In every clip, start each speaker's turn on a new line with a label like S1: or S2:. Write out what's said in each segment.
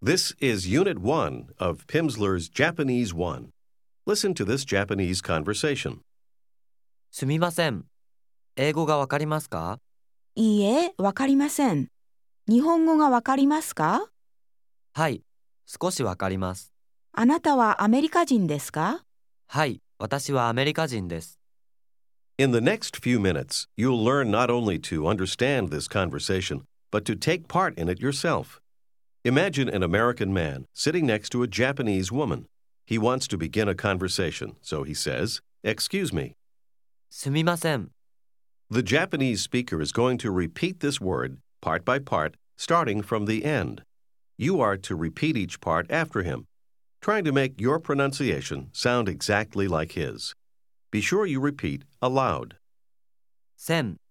S1: This is Unit 1 of Pimsleur's Japanese 1. Listen to this Japanese conversation.
S2: すみません。英語がわかりますか？
S3: いいえ、わかりません。日本語がわかりますか？
S2: はい、少しわかります。
S3: あなたはアメリカ人ですか？
S2: はい、私はアメリカ人です。
S1: In the next few minutes, you'll learn not only to understand this conversation, but to take part in it yourself. Imagine an American man sitting next to a Japanese woman. He wants to begin a conversation, so he says, "Excuse me."
S2: すみません。
S1: The Japanese speaker is going to repeat this word, part by part, starting from the end. You are to repeat each part after him, trying to make your pronunciation sound exactly like his. Be sure you repeat aloud.
S2: せん。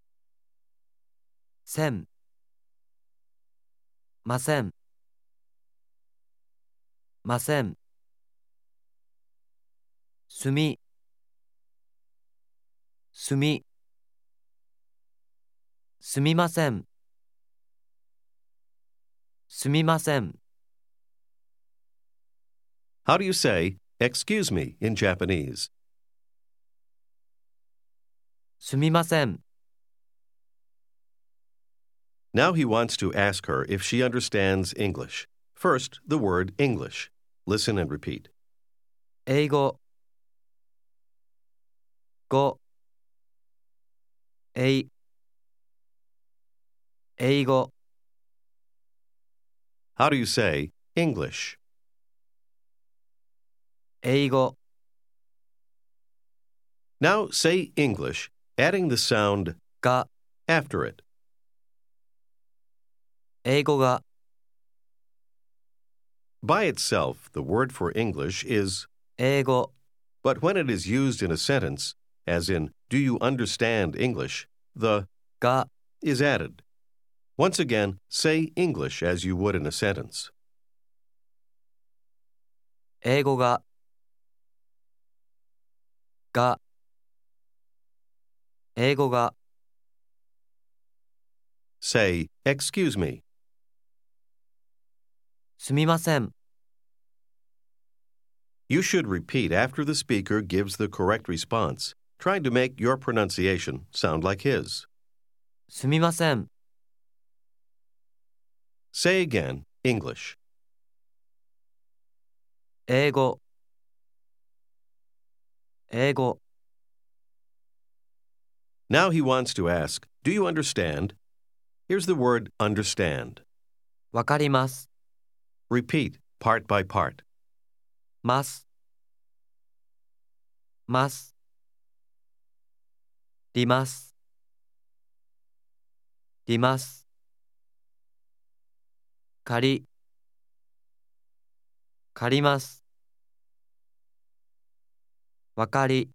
S2: せん。ません。ません。すみ。すみ。すみません。すみません。
S1: How do you say, "Excuse me" in Japanese?
S2: すみません。
S1: Now he wants to ask her if she understands English. First, the word English. Listen and repeat.
S2: 英語。語。英語。
S1: How do you say English?
S2: 英語。
S1: Now say English, adding the sound
S2: が。
S1: after it.
S2: 英語が。
S1: By itself, the word for English is
S2: 英語。
S1: but when it is used in a sentence, as in, "Do you understand English?" the
S2: が。
S1: is added. Once again, say English as you would in a sentence.
S2: 英語が。が。英語が。
S1: Say, "Excuse me."
S2: すみません。
S1: You should repeat after the speaker gives the correct response, trying to make your pronunciation sound like his.
S2: すみません。
S1: Say again, English.
S2: 英語。英語。
S1: Now he wants to ask, "Do you understand?" Here's the word understand.
S2: わかります。
S1: Repeat part by part.
S2: ます。ます。ります。ります。借り。借ります。わかり。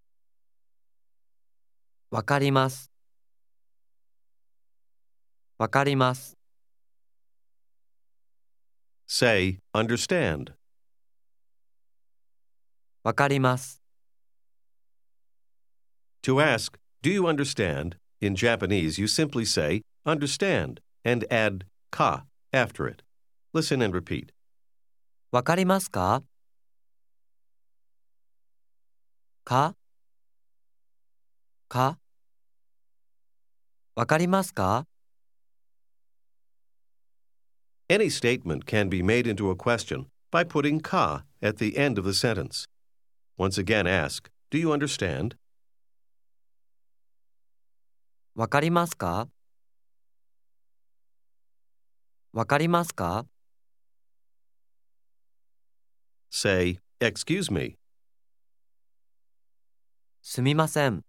S2: わかります。わかります。
S1: Say, understand.
S2: わかります。
S1: To ask, "Do you understand?" in Japanese, you simply say, "Understand," and add ka after it. Listen and repeat.
S2: わかりますか？か？か？わかりますか？
S1: Any statement can be made into a question by putting ka at the end of the sentence. Once again, ask, "Do you understand?"
S2: わかりますか？わかりますか？
S1: Say, "Excuse me."
S2: すみません。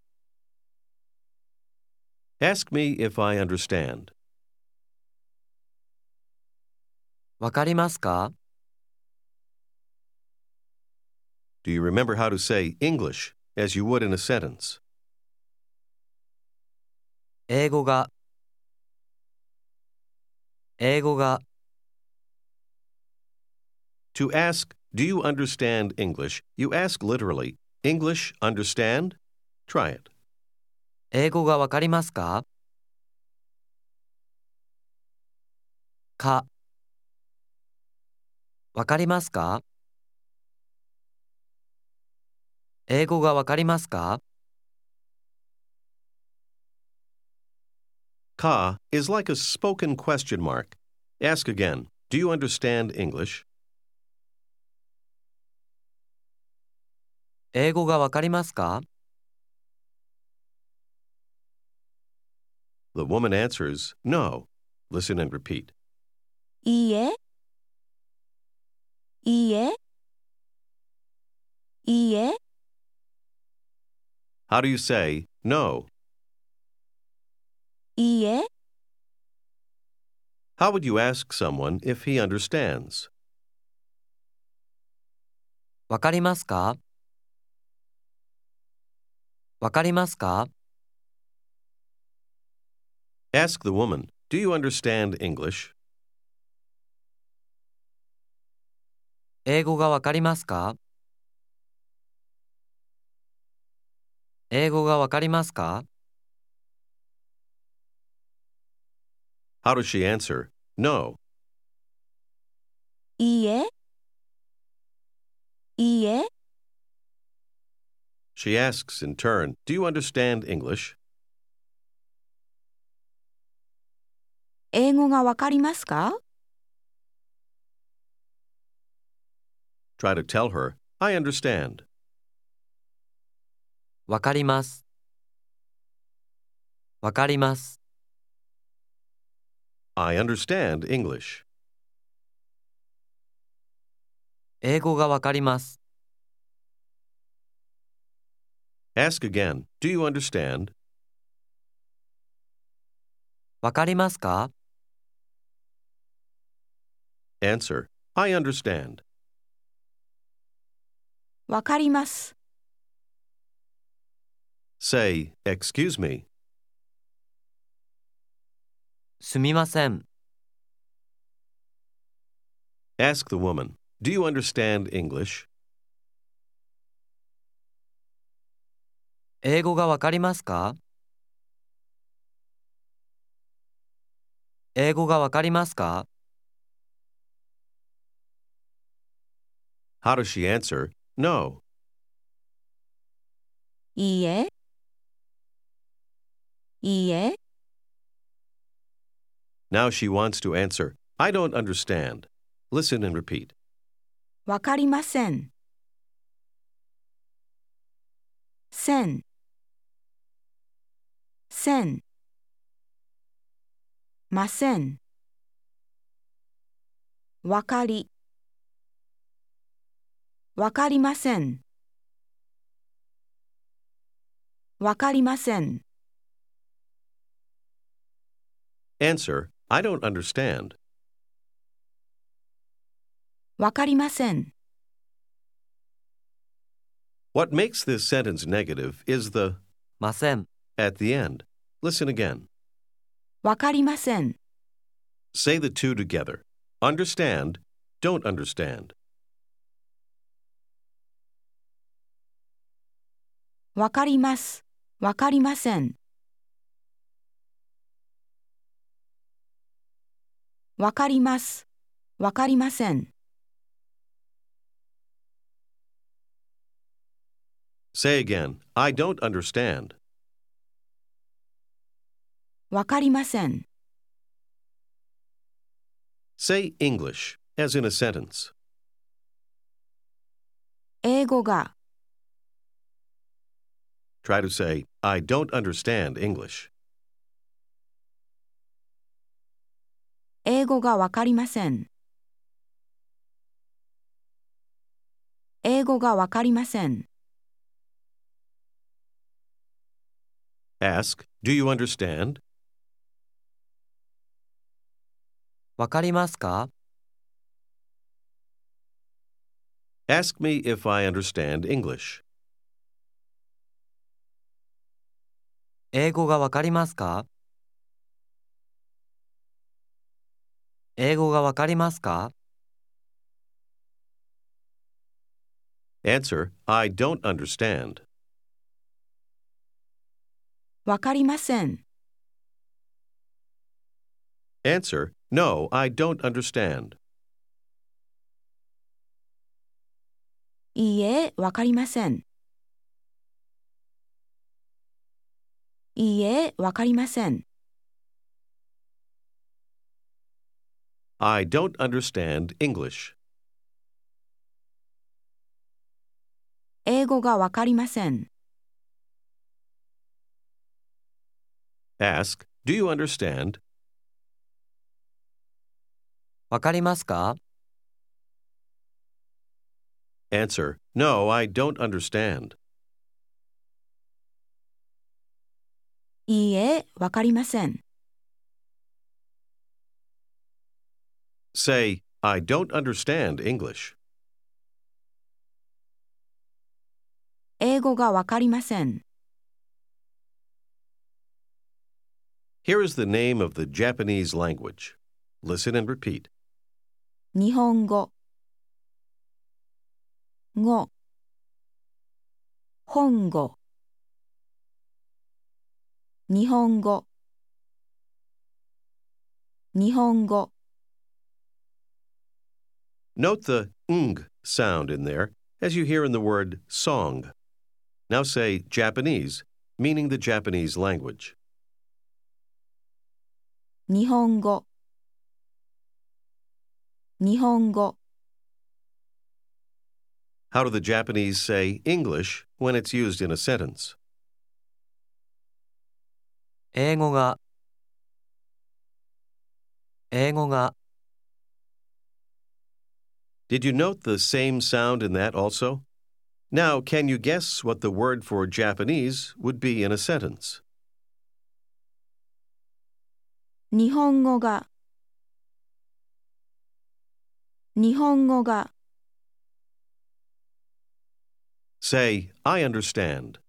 S1: Ask me if I understand.
S2: わかりますか？
S1: Do you remember how to say English as you would in a sentence?
S2: 英語が。英語が。
S1: To ask, "Do you understand English?" you ask literally, "English understand?" Try it.
S2: 英語がわかりますか？か。 わかりますか？英語がわかりますか？
S1: Ka is like a spoken question mark. Ask again. Do you understand English?
S2: 英語がわかりますか？
S1: The woman answers, No. Listen and repeat.
S3: いいえ、いいえ、いいえ、
S1: How do you say no?
S3: いいえ、
S1: How would you ask someone if he understands?
S2: わかりますか？わかりますか？
S1: Ask the woman, Do you understand English?
S2: 英語がわかりますか？英語がわかりますか？
S1: How does she answer? No.
S3: いいえ、いいえ、
S1: She asks in turn, Do you understand English?
S3: 英語がわかりますか？
S1: Try to tell her, I understand.
S2: わかります。わかります。
S1: I understand English.
S2: 英語がわかります。
S1: Ask again, Do you understand?
S2: わかりますか？
S1: Answer, I understand.
S3: わかります。
S1: Say, Excuse me.
S2: すみません。
S1: Ask the woman, Do you understand English?
S2: 英語がわかりますか？英語がわかりますか？
S1: How does she answer? No.
S3: いいえ、いいえ、
S1: Now she wants to answer, I don't understand. Listen and repeat.
S3: わかりません。せん、せん、ません。わかり、わかりません。わかりません。
S1: Answer, I don't understand.
S3: わかりません。
S1: What makes this sentence negative is the
S2: ません。
S1: at the end. Listen again.
S3: わかりません。
S1: Say the two together. Understand, don't understand.
S3: わかります。わかりません。わかります。わかりません。
S1: Say again, I don't understand.
S3: わかりません。
S1: Say English, as in a sentence.
S3: 英語が、
S1: Try to say, I don't understand English.
S3: 英語がわかりません。英語がわかりません。
S1: Ask, Do you understand?
S2: わかりますか？
S1: Ask me if I understand English.
S2: 英語がわかりますか？英語がわかりますか？
S1: Answer, I don't understand.
S3: わかりません。
S1: Answer, No, I don't understand.
S3: え、わかりません。いいえ、わかりません。
S1: I don't understand English.
S3: 英語がわかりません。
S1: Ask, do you understand?
S2: わかりますか？
S1: Answer, no, I don't understand.
S3: いいえ、わかりません。
S1: Say, I don't understand English.
S3: 英語がわかりません。
S1: Here is the name of the Japanese language. Listen and repeat.
S3: 日本語、語、本語、日本語、日本語。
S1: Note the ng sound in there, as you hear in the word song. Now say Japanese, meaning the Japanese language.
S3: 日本語、日本語。
S1: How do the Japanese say English when it's used in a sentence?
S2: 英語が、英語が、
S1: Did you note the same sound in that also? Now, can you guess what the word for Japanese would be in a sentence?
S3: 日本語が、日本語が。
S1: Say, I understand.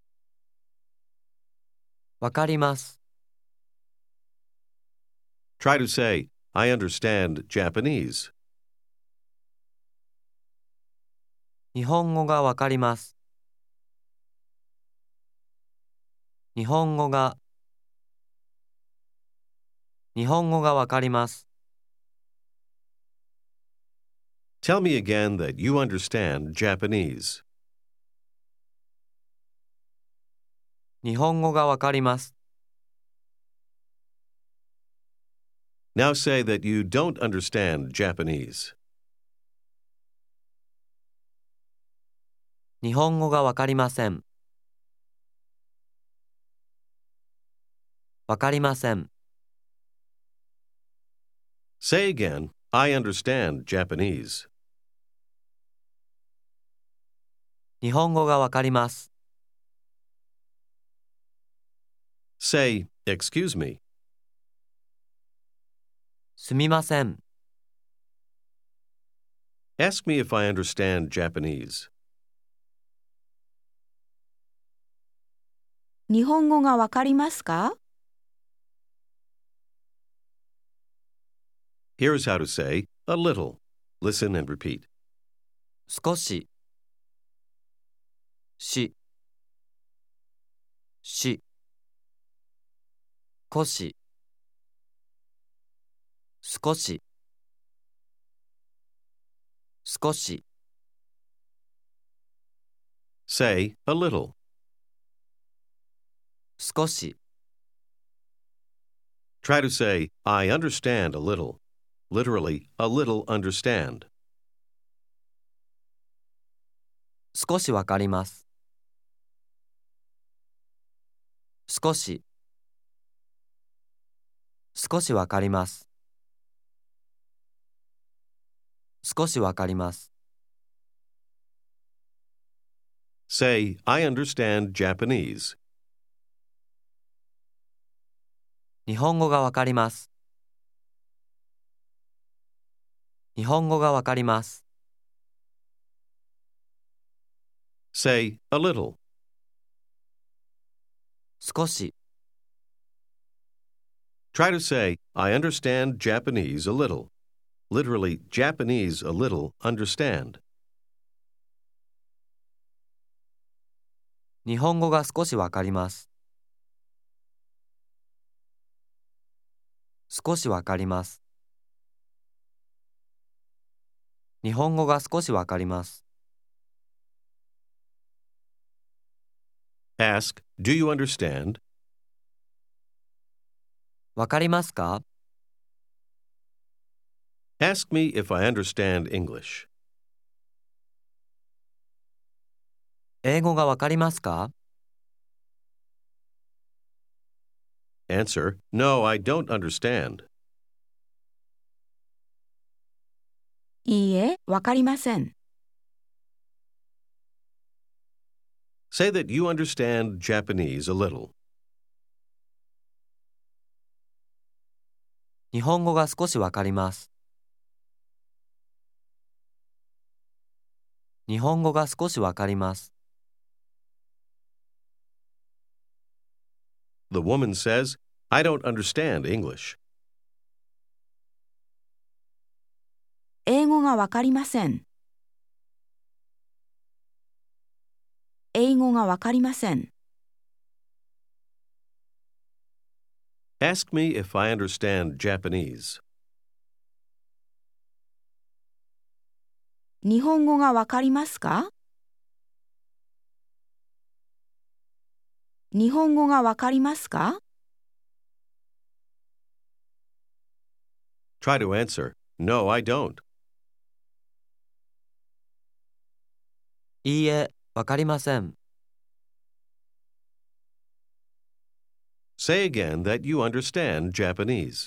S2: わかります。
S1: Try to say, I understand Japanese.
S2: 日本語がわかります。日本語が、日本語がわかります。
S1: Tell me again that you understand Japanese.
S2: 日本語がわかります。
S1: Now say that you don't understand Japanese.
S2: 日本語がわかりません。わかりません。
S1: Say again, I understand Japanese.
S2: 日本語がわかります。
S1: Say, excuse me.
S2: すみません。
S1: Ask me if I understand Japanese.
S3: 日本語がわかりますか？
S1: Here's how to say a little. Listen and repeat.
S2: 少し、し、し、少し、少し、少し。
S1: Say a little.
S2: 少し、
S1: Try to say, I understand a little. Literally, a little understand.
S2: 少しわかります。少し、少しわかります。少しわかります。
S1: Say, I understand Japanese.
S2: 日本語がわかります。日本語がわかります。
S1: Say a little.
S2: 少し、
S1: Try to say, I understand Japanese a little. Literally, Japanese a little understand.
S2: 日本語が少しわかります。少しわかります。日本語が少しわかります。
S1: Ask, Do you understand?
S2: わかりますか？
S1: Ask me if I understand English.
S2: 英語がわかりますか？
S1: Answer, No, I don't understand.
S3: いいえ、わかりません。
S1: Say that you understand Japanese a little.
S2: 日本語が少しわかります。日本語が少しわかります。
S1: The woman says, I don't understand English.
S3: 英語がわかりません。英語がわかりません。
S1: Ask me if I understand Japanese.
S3: 日本語がわかりますか？日本語がわかりますか？
S1: Try to answer, No, I don't.
S2: いいえ、わかりません。
S1: Say again that you understand Japanese.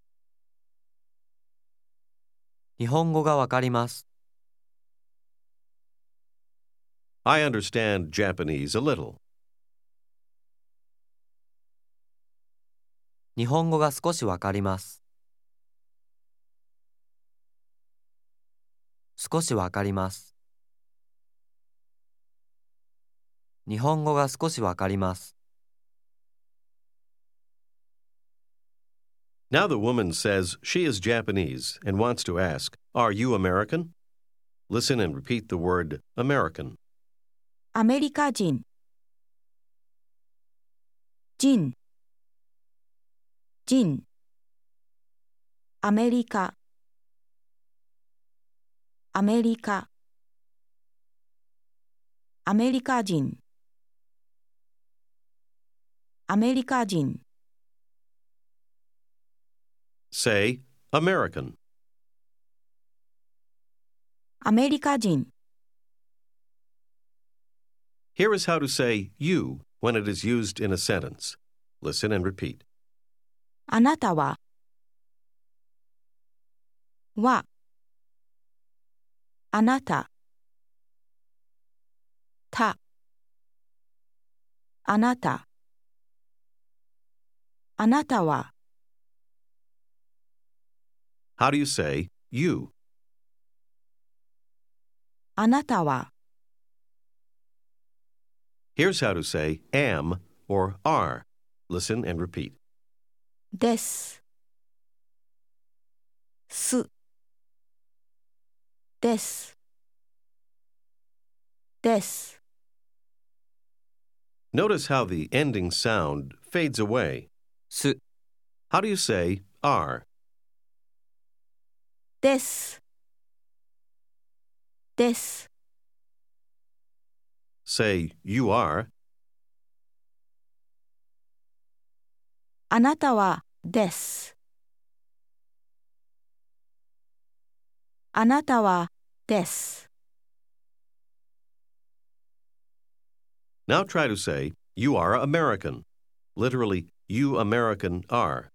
S2: 日本語がわかります。
S1: I understand Japanese a little.
S2: 日本語が少しわかります。少しわかります。日本語が少しわかります。
S1: Now the woman says she is Japanese and wants to ask, Are you American? Listen and repeat the word American.
S3: アメリカ人。人。人。アメリカ。アメリカ。アメリカ人。アメリカ人。
S1: Say, American.
S3: アメリカ人。
S1: Here is how to say you when it is used in a sentence. Listen and repeat.
S3: あなたは。あなた。あなた。あなたは。
S1: How do you say you?
S3: あなたは。
S1: Here's how to say am or are. Listen and repeat.
S3: です。です。です。
S1: Notice how the ending sound fades away.
S2: す。
S1: How do you say are?
S3: です。です。
S1: Say you are.
S3: あなたはです。あなたはです。
S1: Now try to say you are American. Literally, you American are.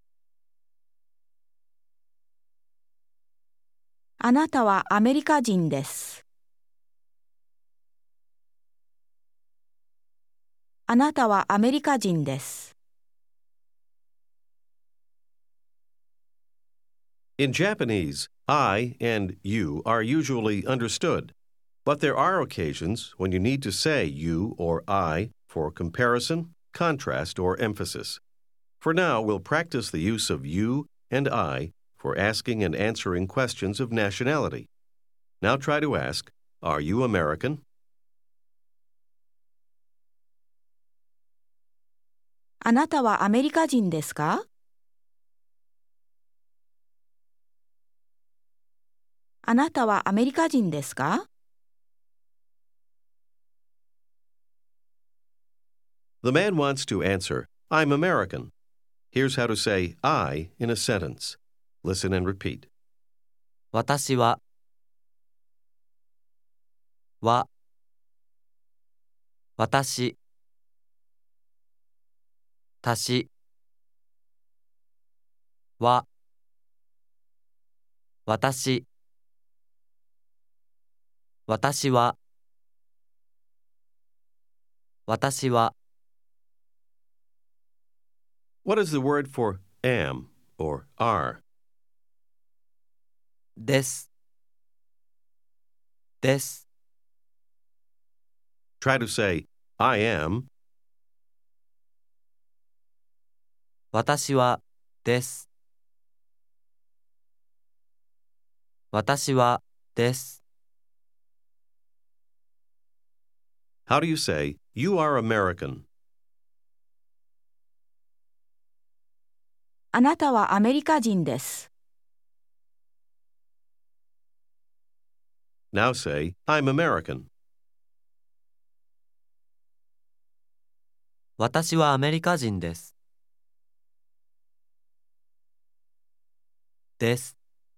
S3: あなたはアメリカ人です。あなたはアメリカ人です。
S1: In Japanese, I and you are usually understood, but there are occasions when you need to say you or I for comparison, contrast, or emphasis. For now, we'll practice the use of you and I for asking and answering questions of nationality. Now try to ask, Are you American?
S3: あなたはアメリカ人ですか？あなたはアメリカ人ですか？
S1: The man wants to answer, I'm American. Here's how to say I in a sentence. Listen and repeat.
S2: 私は私たしは私私は私は
S1: What is the word for am or are?
S2: ですです
S1: Try to say, I am,
S2: 私はです私はです
S1: How do you say, you are American?
S3: あなたはアメリカ人です。
S1: Now say, I'm American.
S2: 私はアメリカ人ですです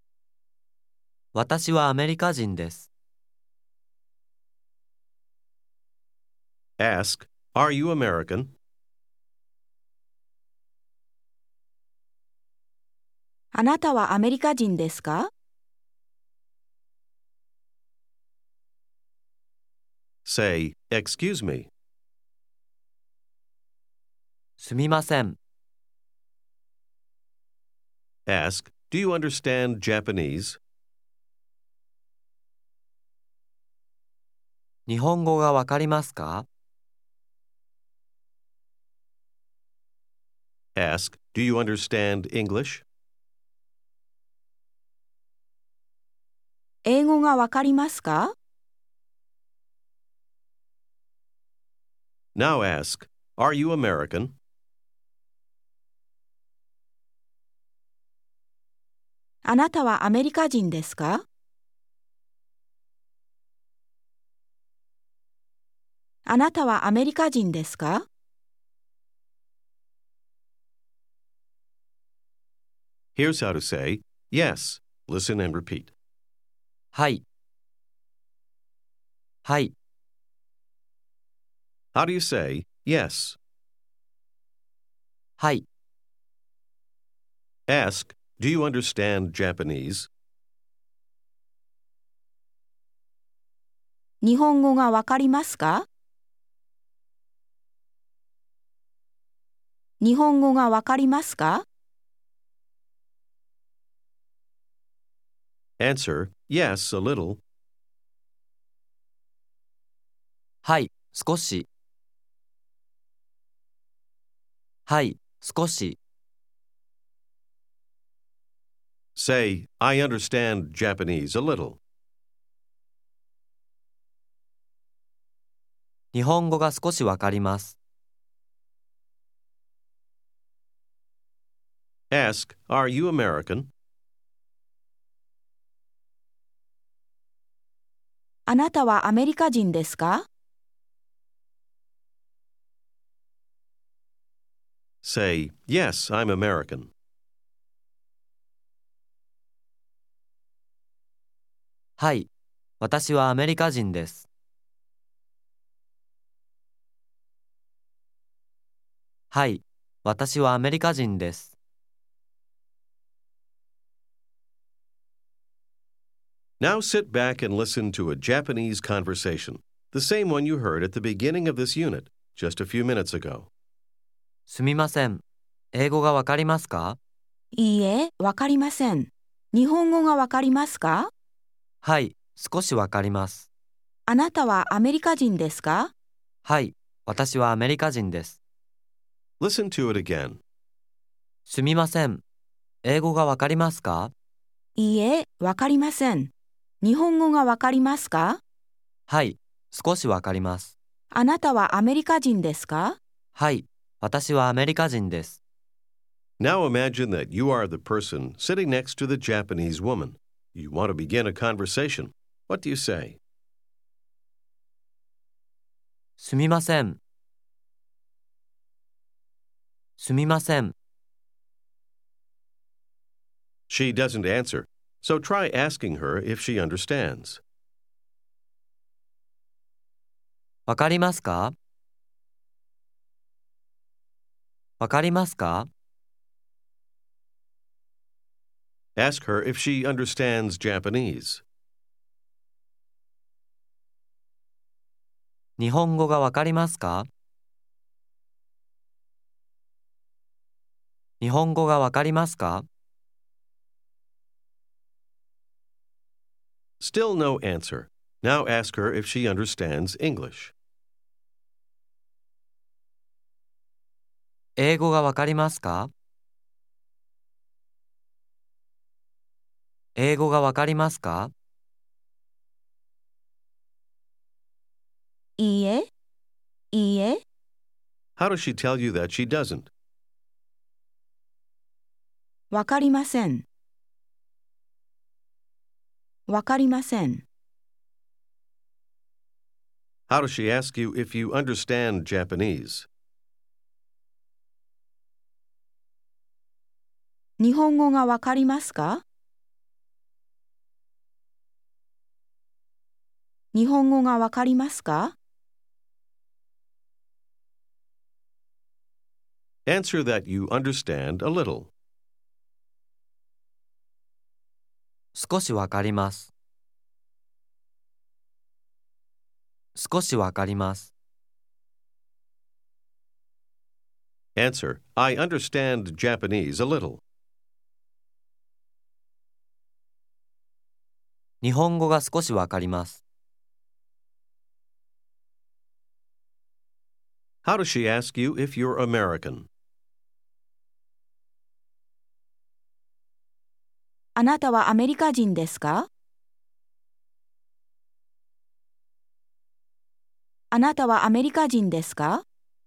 S2: 私はアメリカ人です
S1: Ask, are you American?
S3: あなたはアメリカ人ですか？
S1: Say, excuse me.
S2: すみません
S1: Ask, do you understand Japanese?
S2: 日本語がわかりますか
S1: Ask, do you understand English?
S3: 英語がわかりますか？
S1: Now ask, are you American?
S3: あなたはアメリカ人ですか？あなたはアメリカ人ですか？
S1: Here's how to say, yes. Listen and repeat.
S2: はいはい
S1: How do you say, yes?
S2: はい
S1: Ask, do you understand Japanese?
S3: 日本語がわかりますか？日本語がわかりますか？
S1: Answer, yes, a little.
S2: はい少しはい少し
S1: Say, I understand Japanese a little.
S2: 日本語が少しわかります
S1: Ask, are you American?
S3: あなたはアメリカ人ですか？
S1: Say, yes, I'm American.
S2: はい私はアメリカ人ですはい私はアメリカ人です
S1: Now sit back and listen to a Japanese conversation, the same one you heard at the beginning of this unit, just a few minutes ago.
S2: すみません英語がわかりますか
S3: いいえ、わかりません。日本語がわかりますか？
S2: はい少しわかります
S3: あなたはアメリカ人ですか？
S2: はい私はアメリカ人です
S1: Listen to it again.
S2: すみません英語がわかりますか
S3: いいえ、わかりません。日本語がわかりますか？
S2: はい少しわかります
S3: あなたはアメリカ人ですか？
S2: はい私はアメリカ人です
S1: Now imagine that you are the person sitting next to the Japanese woman. You want to begin a conversation. What do you say?
S2: すみませんすみません。
S1: She doesn't answer, so try asking her if she understands.
S2: わかりますか？わかりますか？
S1: Ask her if she understands Japanese.
S2: 日本語がわかりますか？日本語がわかりますか？
S1: Still no answer. Now ask her if she understands English.
S2: 英語がわかりますか？英語がわかりますか？
S3: いいえ、いいえ、
S1: How does she tell you that she doesn't?
S3: わかりません。わかりません。
S1: How does she ask you if you understand Japanese?
S3: 日本語がわかりますか？日本語がわかりますか？
S1: Answer that you understand a little.
S2: 少しわかります。少しわかります。
S1: Answer, I understand Japanese a little.
S2: 日本語が少しわかります。
S1: How does she ask you if you're American?
S3: あなたはアメリカ人ですか？あなたはアメリカ人ですか？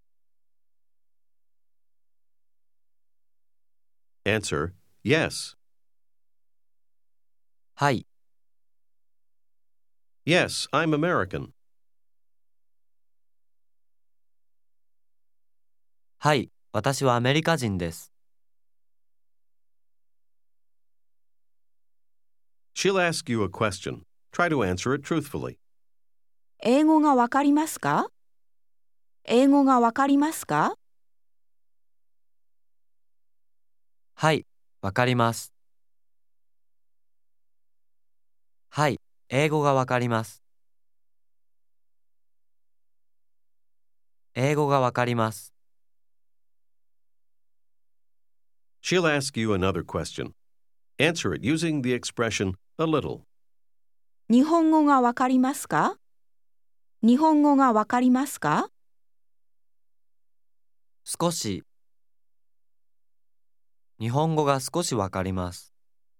S1: Answer, yes.
S2: はい、
S1: Yes, I'm American.
S2: はい、私はアメリカ人です。
S1: She'll ask you a question. Try to answer it truthfully.
S3: 英語がわかりますか？英語がわかりますか？
S2: はい、わかります。はい、英語がわかります。英語がわかります。
S1: She'll ask you another question. Answer it using the expression a little.
S3: 日本語がわかりますか？日本語がわかりますか？
S2: 少し。日本語が少しわかります。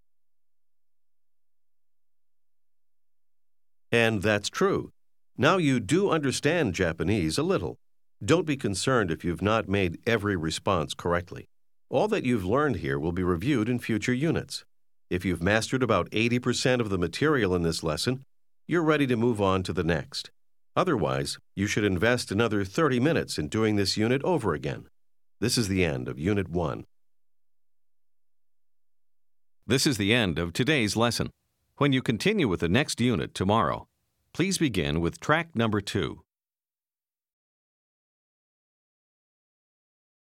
S1: And that's true. Now you do understand Japanese a little. Don't be concerned if you've not made every response correctly. All that you've learned here will be reviewed in future units. If you've mastered about 80% of the material in this lesson, you're ready to move on to the next. Otherwise, you should invest another 30 minutes in doing this unit over again. This is the end of Unit 1. This is the end of today's lesson. When you continue with the next unit tomorrow, please begin with track number 2.